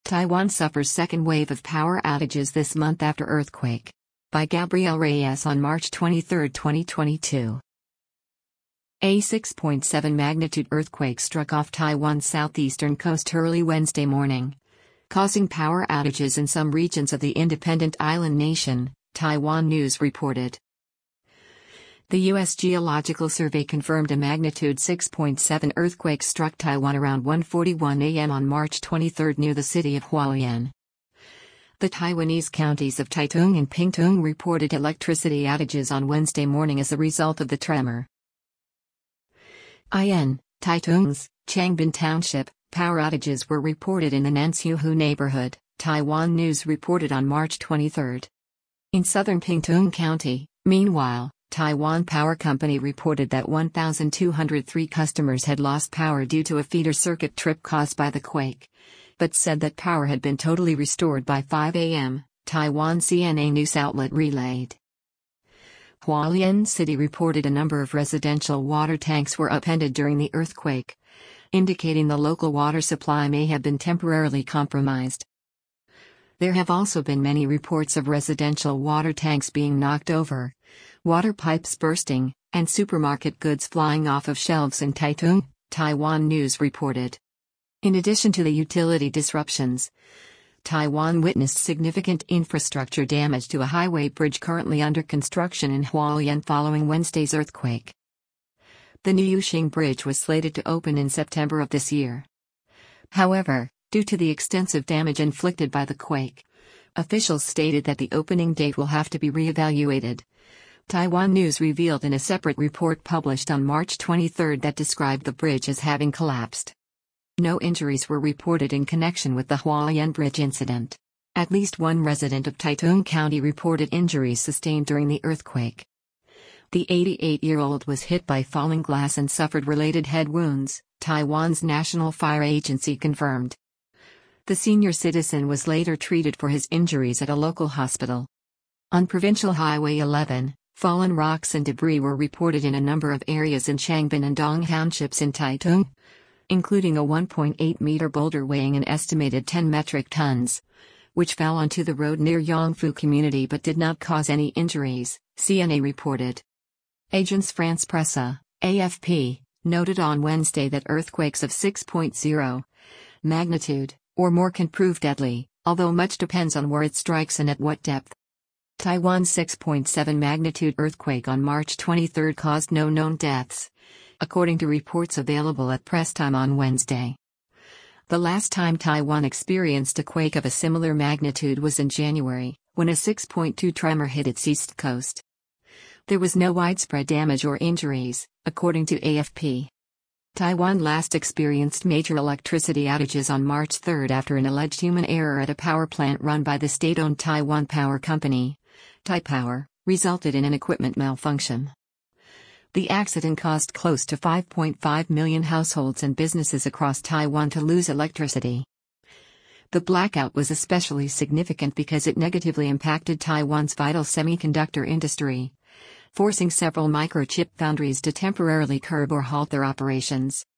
Taiwan suffers second wave of power outages this month after earthquake. By Gabriel Reyes on March 23, 2022. A 6.7 magnitude earthquake struck off Taiwan's southeastern coast early Wednesday morning, causing power outages in some regions of the independent island nation, Taiwan News reported. The U.S. Geological Survey confirmed a magnitude 6.7 earthquake struck Taiwan around 1:41 a.m. on March 23 near the city of Hualien. The Taiwanese counties of Taitung and Pingtung reported electricity outages on Wednesday morning as a result of the tremor. In Taitung's Changbin Township, power outages were reported in the Nansiuhu neighborhood, Taiwan News reported on March 23. In southern Pingtung County, meanwhile, Taiwan Power Company reported that 1,203 customers had lost power due to a feeder circuit trip caused by the quake, but said that power had been totally restored by 5 a.m., Taiwan CNA news outlet relayed. Hualien City reported a number of residential water tanks were upended during the earthquake, indicating the local water supply may have been temporarily compromised. There have also been many reports of residential water tanks being knocked over, water pipes bursting, and supermarket goods flying off of shelves in Taitung, Taiwan News reported. In addition to the utility disruptions, Taiwan witnessed significant infrastructure damage to a highway bridge currently under construction in Hualien following Wednesday's earthquake. The new Yuxing Bridge was slated to open in September of this year. However, due to the extensive damage inflicted by the quake, officials stated that the opening date will have to be re-evaluated. Taiwan News revealed in a separate report published on March 23 that described the bridge as having collapsed. No injuries were reported in connection with the Hualien Bridge incident. At least one resident of Taitung County reported injuries sustained during the earthquake. The 88-year-old was hit by falling glass and suffered related head wounds, Taiwan's National Fire Agency confirmed. The senior citizen was later treated for his injuries at a local hospital. On Provincial Highway 11, fallen rocks and debris were reported in a number of areas in Changbin and Dong townships in Taitung, including a 1.8-meter boulder weighing an estimated 10 metric tons, which fell onto the road near Yongfu community but did not cause any injuries, CNA reported. Agence France Presse, AFP, noted on Wednesday that earthquakes of 6.0 magnitude or more can prove deadly, although much depends on where it strikes and at what depth. Taiwan's 6.7 magnitude earthquake on March 23 caused no known deaths, according to reports available at press time on Wednesday. The last time Taiwan experienced a quake of a similar magnitude was in January, when a 6.2 tremor hit its east coast. There was no widespread damage or injuries, according to AFP. Taiwan last experienced major electricity outages on March 3 after an alleged human error at a power plant run by the state-owned Taiwan Power Company, Taipower, resulted in an equipment malfunction. The accident caused close to 5.5 million households and businesses across Taiwan to lose electricity. The blackout was especially significant because it negatively impacted Taiwan's vital semiconductor industry, forcing several microchip foundries to temporarily curb or halt their operations.